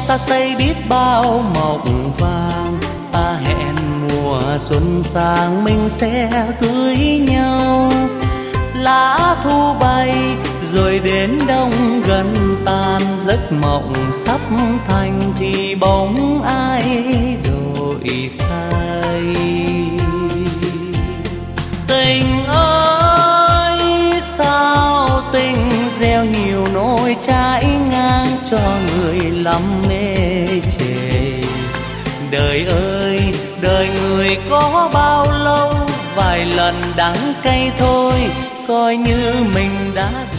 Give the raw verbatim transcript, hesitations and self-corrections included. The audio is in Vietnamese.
ta xây biết bao mộng vàng, ta hẹn mùa xuân sang mình sẽ cưới nhau. Lá thu bay rồi đến đông gần tàn, giấc mộng sắp thành thì bóng ai đổi thay. Tình ơi sao tình gieo nhiều nỗi trái ngang cho người lắm mê chề. Đời ơi đời người có bao lâu, vài lần đắng cay thôi coi như mình đã